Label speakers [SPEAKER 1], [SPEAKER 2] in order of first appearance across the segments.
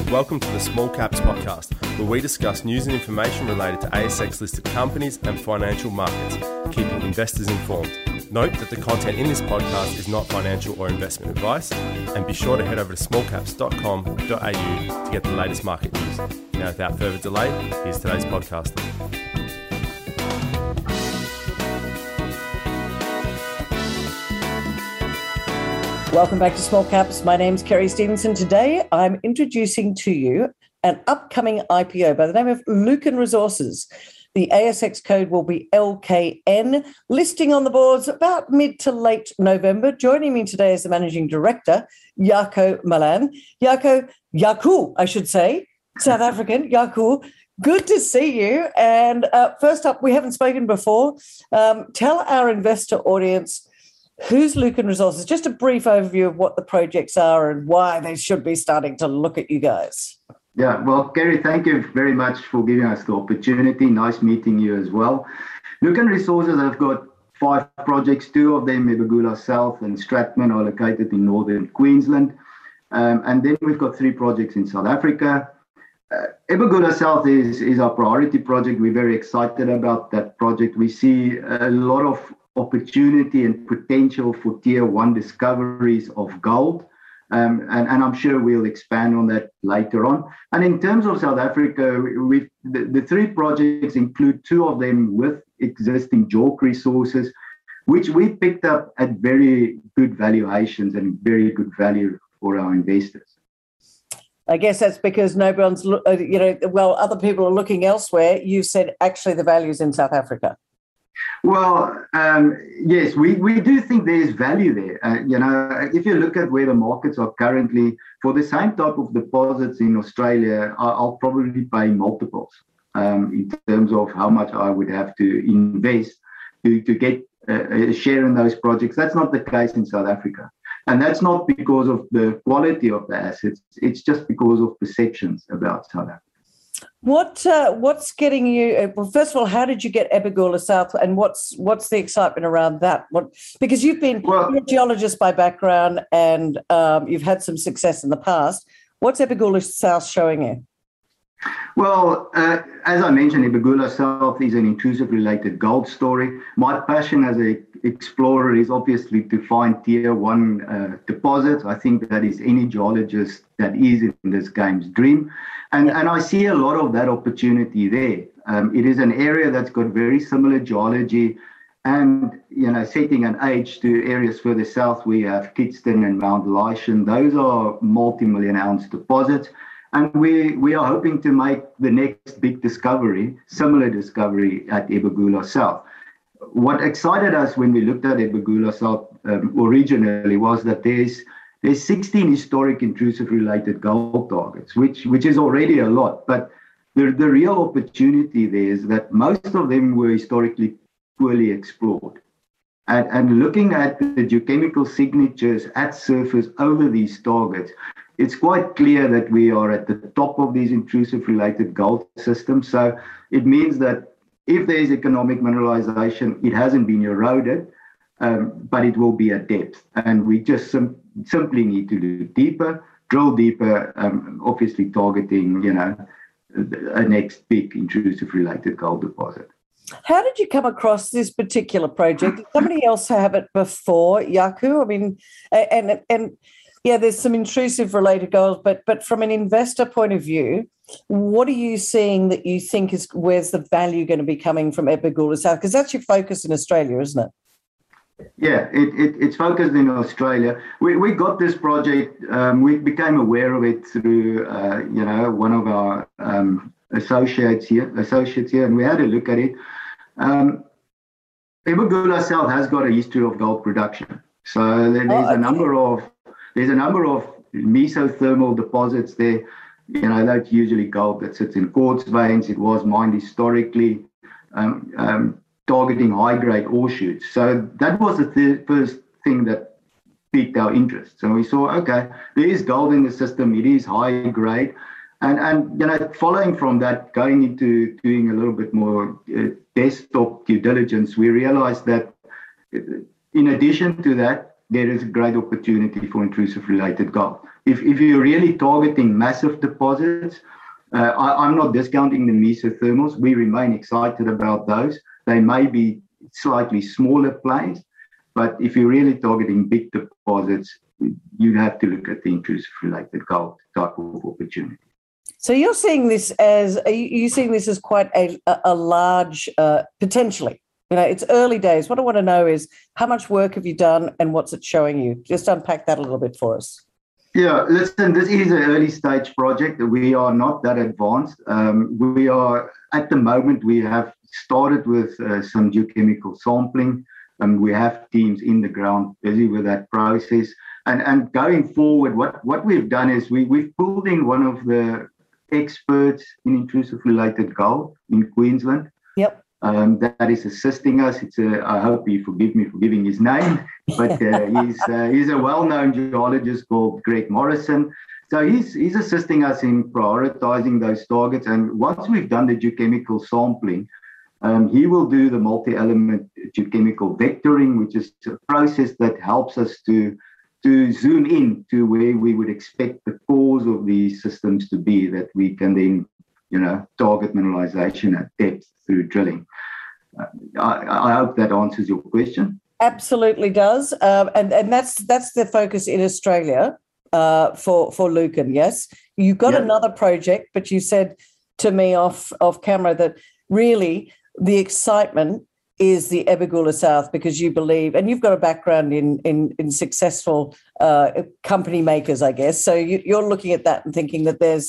[SPEAKER 1] Welcome to the Small Caps Podcast, where we discuss news and information related to ASX-listed companies and financial markets, keeping investors informed. Note that the content in this podcast is not financial or investment advice, and be sure to head over to smallcaps.com.au to get the latest market news. Now, without further delay, here's today's podcast.
[SPEAKER 2] Welcome back to Small Caps. My name's Kerry Stevenson. Today, I'm introducing to you an upcoming IPO by the name of Lucan Resources. The ASX code will be LKN, listing on the boards about mid to late November. Joining me today is the Managing Director, Jaco Malan. Jaco, I should say, South African, Jaco. Good to see you. And first up, we haven't spoken before. Tell our investor audience, who's Lucan Resources? Just a brief overview of what the projects are and why they should be starting to look at you guys.
[SPEAKER 3] Yeah, well, Kerry, thank you very much for giving us the opportunity. Nice meeting you as well. Lucan Resources have got 5 projects. 2 of them, Ebugula South and Stratman, are located in northern Queensland. And then we've got 3 projects in South Africa. Ebugula South is our priority project. We're very excited about that project. We see a lot of opportunity and potential for tier 1 discoveries of gold. And I'm sure we'll expand on that later on. And in terms of South Africa, the 3 projects include 2 of them with existing JORC resources, which we picked up at very good valuations and very good value for our investors.
[SPEAKER 2] I guess that's because no one's, other people are looking elsewhere. You said actually the value's in South Africa.
[SPEAKER 3] Well, yes, we do think there's value there. If you look at where the markets are currently, for the same type of deposits in Australia, I'll probably pay multiples in terms of how much I would have to invest to get a share in those projects. That's not the case in South Africa. And that's not because of the quality of the assets. It's just because of perceptions about South Africa.
[SPEAKER 2] What's getting you? Well, first of all, how did you get Ebugula South, and what's the excitement around that? Because you're a geologist by background, and you've had some success in the past. What's Ebugula South showing you?
[SPEAKER 3] Well, as I mentioned, Ebugula South is an intrusive-related gold story. My passion as an explorer is obviously to find tier 1 deposits. I think that is any geologist that is in this game's dream. And I see a lot of that opportunity there. It is an area that's got very similar geology and, setting an age to areas further south. We have Kidston and Mount Lyshan. Those are multi-million ounce deposits. And we are hoping to make the next big similar discovery at Ebugula South. What excited us when we looked at Ebugula South originally was that there's 16 historic intrusive-related gold targets, which is already a lot. But the real opportunity there is that most of them were historically poorly explored. And looking at the geochemical signatures at surface over these targets, it's quite clear that we are at the top of these intrusive-related gold systems. So it means that if there is economic mineralization, it hasn't been eroded, but it will be at depth. And we just simply need to drill deeper, obviously targeting, a next big intrusive-related gold deposit.
[SPEAKER 2] How did you come across this particular project? Did somebody else have it before, Jaco? I mean, and yeah, there's some intrusive-related gold, but from an investor point of view, what are you seeing that you think where's the value going to be coming from Ebugula South? Because that's your focus in Australia, isn't it?
[SPEAKER 3] Yeah, it's focused in Australia. We got this project. We became aware of it through, one of our associates here, and we had a look at it. Ebugula South has got a history of gold production. So there's a number of mesothermal deposits there. That's usually gold that sits in quartz veins. It was mined historically, targeting high-grade ore shoots. So that was the first thing that piqued our interest. So we saw, okay, there is gold in the system. It is high-grade. And following from that, going into doing a little bit more desktop due diligence, we realized that in addition to that, there is a great opportunity for intrusive related gold. If you're really targeting massive deposits, I'm not discounting the mesothermals. We remain excited about those. They may be slightly smaller plays, but if you're really targeting big deposits, you have to look at the intrusive related gold type of opportunity.
[SPEAKER 2] So you're seeing this as, are you seeing this as quite a large, potentially? You know, it's early days. What I want to know is how much work have you done and what's it showing you? Just unpack that a little bit for us.
[SPEAKER 3] Yeah, listen, this is an early stage project. We are not that advanced. We are, at the moment, we have started with some geochemical sampling, and we have teams in the ground busy with that process. And going forward, what we've done is we've pulled in one of the experts in intrusive related gold in Queensland.
[SPEAKER 2] Yep.
[SPEAKER 3] That is assisting us. I hope you forgive me for giving his name, but he's a well-known geologist called Greg Morrison. So he's assisting us in prioritizing those targets. And once we've done the geochemical sampling, he will do the multi-element geochemical vectoring, which is a process that helps us to zoom in to where we would expect the cause of these systems to be, that we can then target mineralization at depth through drilling. I hope that answers your question.
[SPEAKER 2] Absolutely does. And that's the focus in Australia for Lucan, yes? You've got another project, but you said to me off camera that really the excitement is the Ebegula South, because you believe, and you've got a background in successful company makers, I guess. So you're looking at that and thinking that there's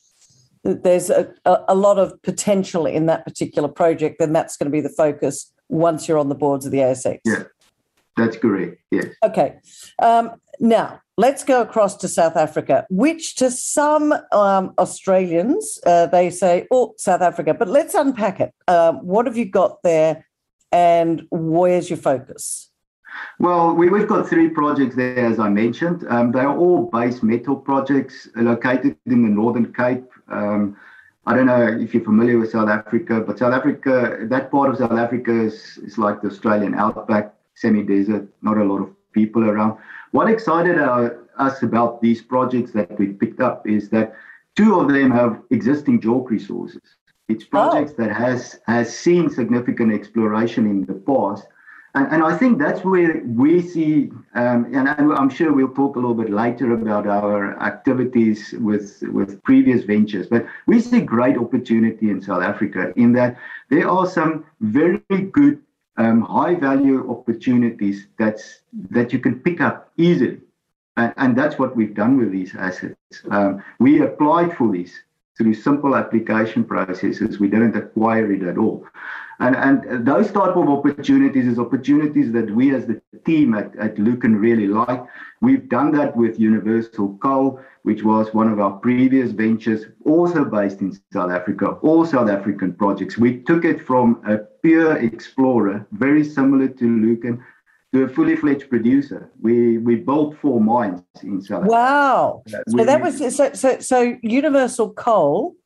[SPEAKER 2] a lot of potential in that particular project, then that's going to be the focus once you're on the boards of the ASX.
[SPEAKER 3] Yeah, that's correct, yes.
[SPEAKER 2] Okay. Now, let's go across to South Africa, which to some Australians, they say, oh, South Africa, but let's unpack it. What have you got there and where's your focus?
[SPEAKER 3] Well, we've got 3 projects there, as I mentioned. They are all base metal projects located in the Northern Cape. I don't know if you're familiar with South Africa, but South Africa, that part of South Africa is like the Australian outback, semi-desert, not a lot of people around. What excited us about these projects that we picked up is that 2 of them have existing JORC resources. It's projects that has seen significant exploration in the past. And I think that's where we see, and I'm sure we'll talk a little bit later about our activities with previous ventures, but we see great opportunity in South Africa in that there are some very good high-value opportunities that you can pick up easily. And that's what we've done with these assets. We applied for these through simple application processes. We didn't acquire it at all. And those type of opportunities is opportunities that we as the team at Lucan really like. We've done that with Universal Coal, which was one of our previous ventures, also based in South Africa, all South African projects. We took it from a pure explorer, very similar to Lucan, to a fully fledged producer. We built 4 mines in South Africa.
[SPEAKER 2] Wow. So that was so Universal Coal,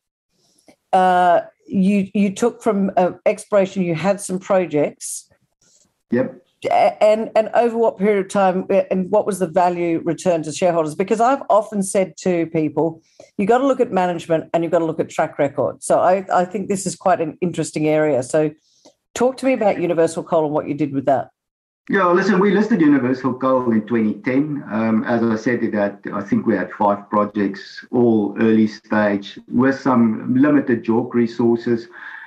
[SPEAKER 2] you took from exploration, you had some projects.
[SPEAKER 3] Yep.
[SPEAKER 2] And over what period of time, and what was the value return to shareholders? Because I've often said to people, you got to look at management and you've got to look at track record. So I think this is quite an interesting area. So talk to me about Universal Coal and what you did with that.
[SPEAKER 3] Yeah, listen, we listed Universal Coal in 2010. As I said, I think we had 5 projects, all early stage, with some limited JORC resources.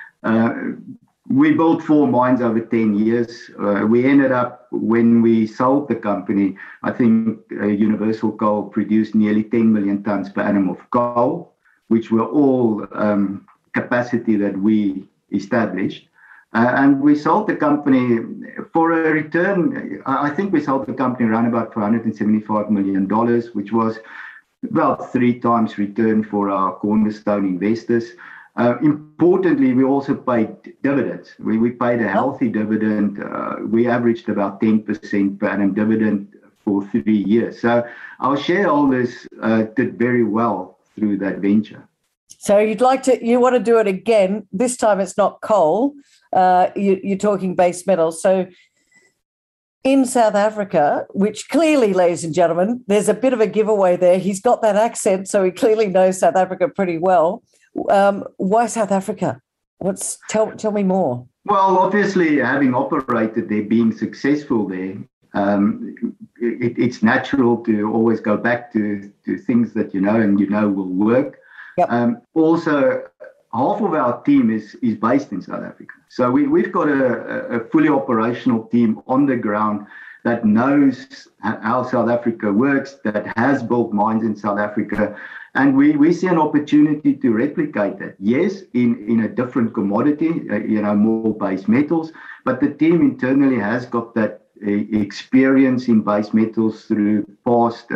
[SPEAKER 3] We built 4 mines over 10 years. We ended up, when we sold the company, I think Universal Coal produced nearly 10 million tons per annum of coal, which were all capacity that we established. And we sold the company for a return. I think we sold the company around about $475 million, which was about 3 times return for our cornerstone investors. Importantly, we also paid dividends. We paid a healthy dividend. We averaged about 10% per annum dividend for 3 years. So our shareholders did very well through that venture.
[SPEAKER 2] So you want to do it again. This time it's not coal. You're talking base metals. So in South Africa, which clearly, ladies and gentlemen, there's a bit of a giveaway there. He's got that accent, so he clearly knows South Africa pretty well. Why South Africa? Tell me more.
[SPEAKER 3] Well, obviously, having operated there, being successful there, it's natural to always go back to things that you know and will work. Yep. Also, half of our team is based in South Africa. So we've got a fully operational team on the ground that knows how South Africa works, that has built mines in South Africa. And we see an opportunity to replicate that. Yes, in a different commodity, more base metals, but the team internally has got that experience in base metals through past,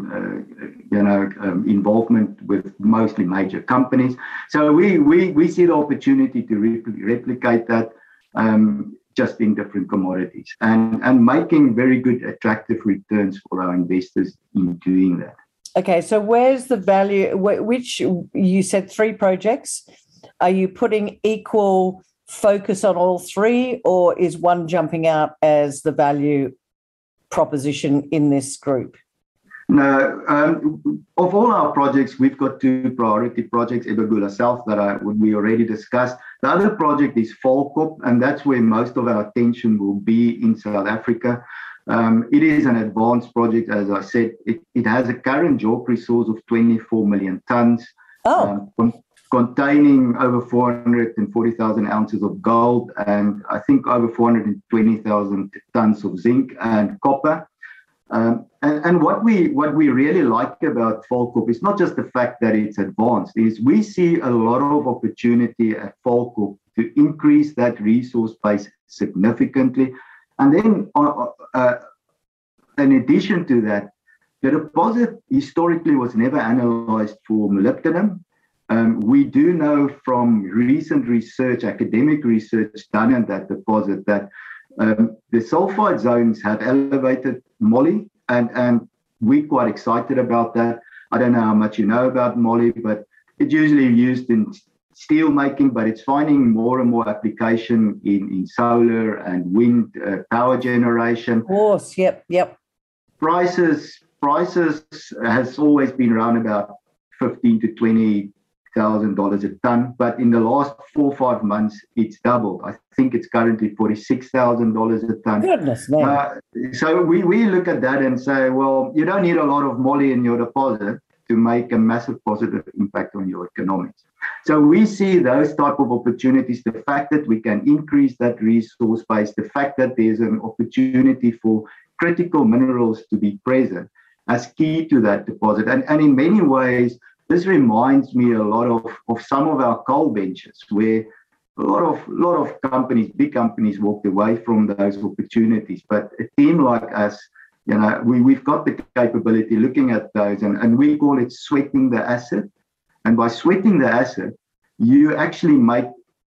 [SPEAKER 3] involvement with mostly major companies. So we see the opportunity to replicate that just in different commodities and making very good, attractive returns for our investors in doing that.
[SPEAKER 2] Okay, so where's the value? Which you said 3 projects. Are you putting equal focus on all 3, or is one jumping out as the value proposition in this group?
[SPEAKER 3] No, of all our projects, we've got 2 priority projects, Ebagula South, that we already discussed. The other project is Volkop, and that's where most of our attention will be in South Africa. It is an advanced project, as I said. It has a current JORC resource of 24 million tons. Containing over 440,000 ounces of gold and I think over 420,000 tons of zinc and copper. And what we really like about Volkop is not just the fact that it's advanced, is we see a lot of opportunity at Volkop to increase that resource base significantly. And then in addition to that, the deposit historically was never analyzed for molybdenum. We do know from recent research, academic research done at that deposit, that the sulfide zones have elevated moly, and we're quite excited about that. I don't know how much you know about moly, but it's usually used in steel making, but it's finding more and more application in solar and wind power generation.
[SPEAKER 2] Of course, yep.
[SPEAKER 3] Prices has always been around about $15,000 to $20,000 a ton, but in the last 4 or 5 months, it's doubled. I think it's currently $46,000 a ton.
[SPEAKER 2] Goodness, man.
[SPEAKER 3] So we look at that and say, well, you don't need a lot of moly in your deposit to make a massive positive impact on your economics. So we see those type of opportunities, the fact that we can increase that resource base, the fact that there's an opportunity for critical minerals to be present as key to that deposit. And in many ways, this reminds me a lot of some of our coal ventures, where a lot of companies, big companies, walked away from those opportunities. But a team like us, we've got the capability looking at those, and we call it sweating the asset. And by sweating the asset, you actually make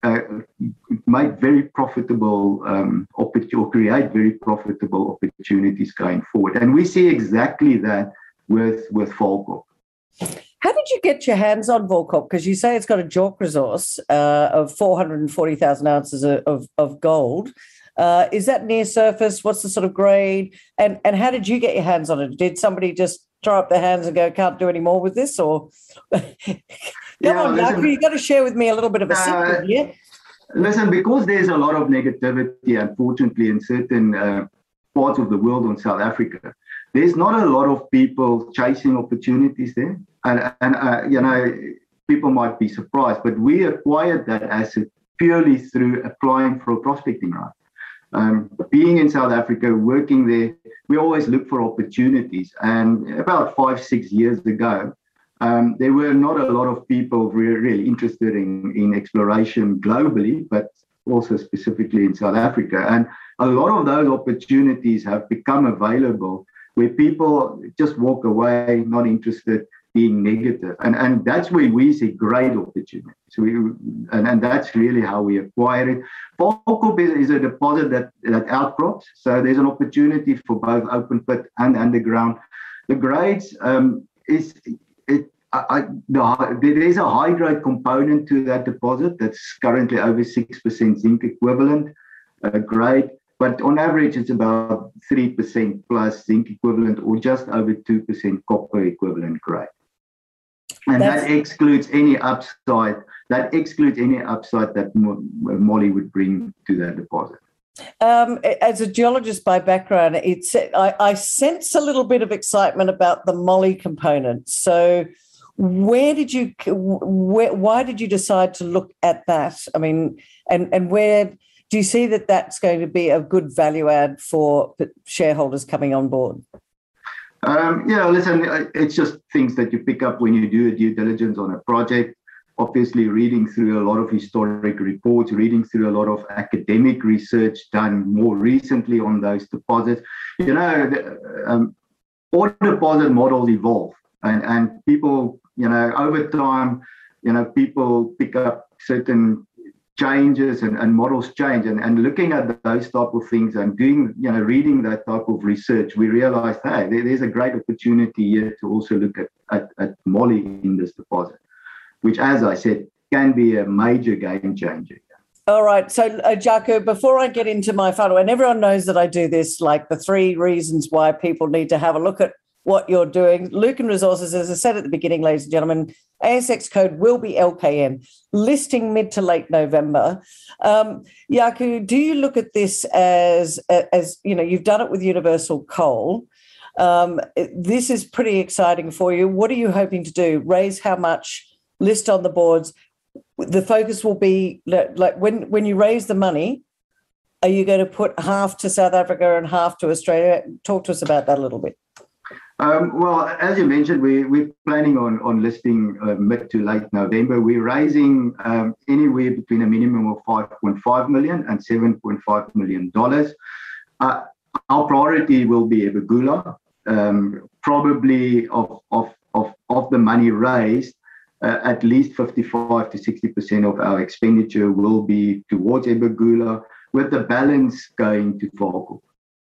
[SPEAKER 3] very profitable or create very profitable opportunities going forward. And we see exactly that with Volkop.
[SPEAKER 2] How did you get your hands on Volkop? Because you say it's got a JORC resource of 440,000 ounces of gold. Is that near surface? What's the sort of grade? And how did you get your hands on it? Did somebody just throw up their hands and go, can't do any more with this? Or come on, Marco, you've got to share with me a little bit of a secret here.
[SPEAKER 3] Listen, because there's a lot of negativity, unfortunately, in certain parts of the world on South Africa, there's not a lot of people chasing opportunities there. And people might be surprised, but we acquired that asset purely through applying for a prospecting right. Being in South Africa, working there, we always look for opportunities. And about 5-6 years ago, there were not a lot of people really interested in exploration globally, but also specifically in South Africa. And a lot of those opportunities have become available where people just walk away, not interested, being negative. And that's where we see great opportunities. And that's really how we acquire it. Volkop is a deposit that outcrops. So there's an opportunity for both open pit and underground. The grades there's a high grade component to that deposit that's currently over 6% zinc equivalent grade. but on average, it's about 3% plus zinc equivalent or just over 2% copper equivalent grade. And that excludes any upside. That excludes any upside that moly would bring to that deposit.
[SPEAKER 2] As a geologist by background, I sense a little bit of excitement about the moly component. So, why did you decide to look at that? I mean, and where do you see that that's going to be a good value add for shareholders coming on board?
[SPEAKER 3] Listen, it's just things that you pick up when you do a due diligence on a project. Obviously, reading through a lot of historic reports, reading through a lot of academic research done more recently on those deposits. All deposit models evolve, and people, over time, people pick up certain changes and models change, and looking at those type of things and doing, reading that type of research, we realized, hey, there's a great opportunity here to also look at moly in this deposit, which, as I said, can be a major game changer.
[SPEAKER 2] All right. So, Jaco, before I get into my final, and everyone knows that I do this, like the 3 reasons why people need to have a look at what you're doing. Lucan Resources, as I said at the beginning, ladies and gentlemen, ASX code will be LKN, listing mid to late November. Jaco, do you look at this as you've done it with Universal Coal? This is pretty exciting for you. What are you hoping to do? Raise how much? List on the boards? The focus will be like when you raise the money, are you going to put half to South Africa and half to Australia? Talk to us about that a little bit.
[SPEAKER 3] Well, as you mentioned, we're planning on listing mid to late November. We're raising anywhere between a minimum of $5.5 million and $7.5 million. Our priority will be Ebugula. Probably of the money raised, at least 55 to 60% of our expenditure will be towards Ebugula, with the balance going to Faku.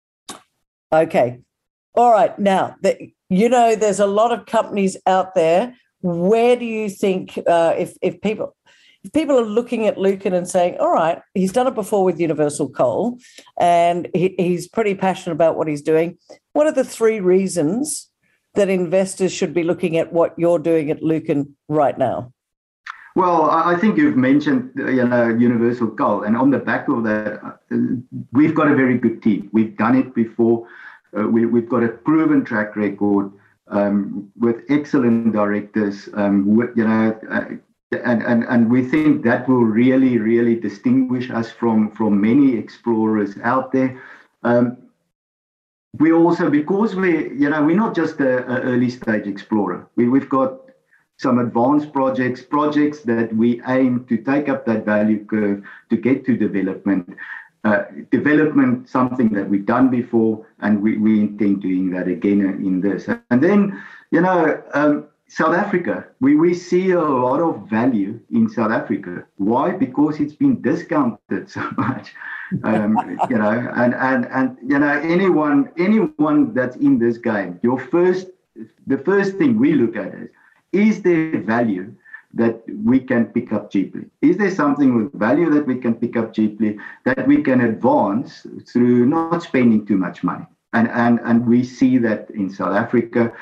[SPEAKER 2] Okay. All right. Now, there's a lot of companies out there. Where do you think if people are looking at Lucan and saying, all right, he's done it before with Universal Coal and he's pretty passionate about what he's doing, what are the 3 reasons that investors should be looking at what you're doing at Lucan right now?
[SPEAKER 3] Well, I think you've mentioned, Universal Coal, and on the back of that, we've got a very good team. We've done it before. We've got a proven track record with excellent directors, and we think that will really, really distinguish us from many explorers out there. We also, because we're not just an early stage explorer. We've got some advanced projects that we aim to take up that value curve to get to development. Development, something that we've done before, and we intend doing that again in this. And then, South Africa, we see a lot of value in South Africa. Why? Because it's been discounted so much. Anyone that's in this game, the first thing we look at is there value that we can pick up cheaply? Is there something with value that we can pick up cheaply, that we can advance through not spending too much money? And we see that in South Africa.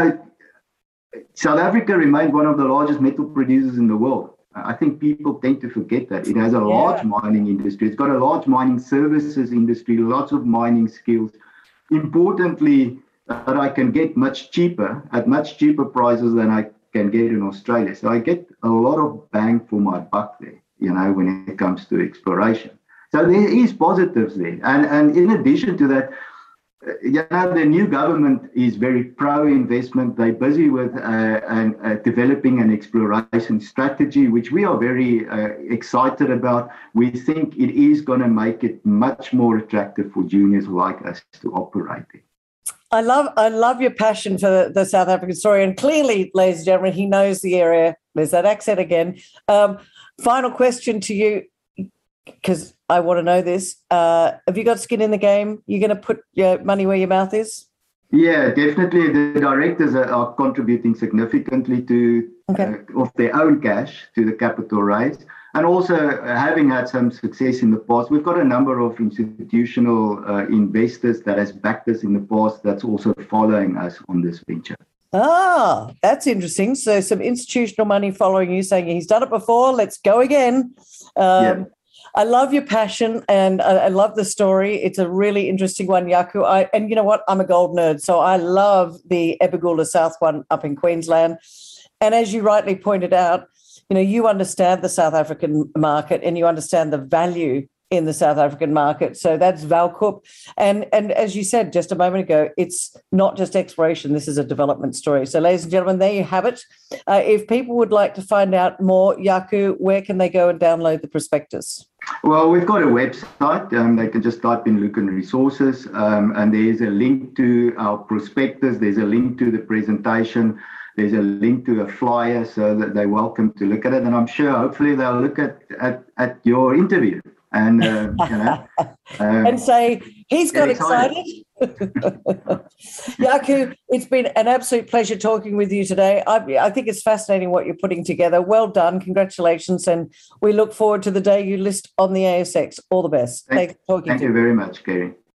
[SPEAKER 3] South Africa remains one of the largest metal producers in the world. I think people tend to forget that. It has a large mining industry. It's got a large mining services industry, lots of mining skills. Importantly, that I can get much cheaper prices than I can get in Australia. So I get a lot of bang for my buck there, when it comes to exploration. So there is positives there. And in addition to that, the new government is very pro-investment. They're busy with developing an exploration strategy, which we are very excited about. We think it is going to make it much more attractive for juniors like us to operate there.
[SPEAKER 2] I love your passion for the South African story. And clearly, ladies and gentlemen, he knows the area. There's that accent again. Final question to you, because I want to know this. Have you got skin in the game? You're going to put your money where your mouth is?
[SPEAKER 3] Yeah, definitely. The directors are contributing significantly to of their own cash to the capital raise, and also having had some success in the past. We've got a number of institutional investors that has backed us in the past. That's also following us on this venture.
[SPEAKER 2] Ah, that's interesting. So some institutional money following you, saying he's done it before. Let's go again.
[SPEAKER 3] Yeah.
[SPEAKER 2] I love your passion and I love the story. It's a really interesting one, Jaco. And you know what? I'm a gold nerd, so I love the Ebagula South one up in Queensland. And as you rightly pointed out, you know, you understand the South African market and you understand the value in the South African market. So that's Valkup. And as you said just a moment ago, it's not just exploration. This is a development story. So ladies and gentlemen, there you have it. If people would like to find out more, Jaco, where can they go and download the prospectus?
[SPEAKER 3] Well, we've got a website. They can just type in Lucan Resources, and there's a link to our prospectus. There's a link to the presentation. There's a link to a flyer, so that they're welcome to look at it. And I'm sure, hopefully, they'll look at your interview and
[SPEAKER 2] and say he's got excited. Jaco, it's been an absolute pleasure talking with you today. I think it's fascinating what you're putting together. Well done. Congratulations. And we look forward to the day you list on the ASX. All the best.
[SPEAKER 3] Thank you very much, Kerry.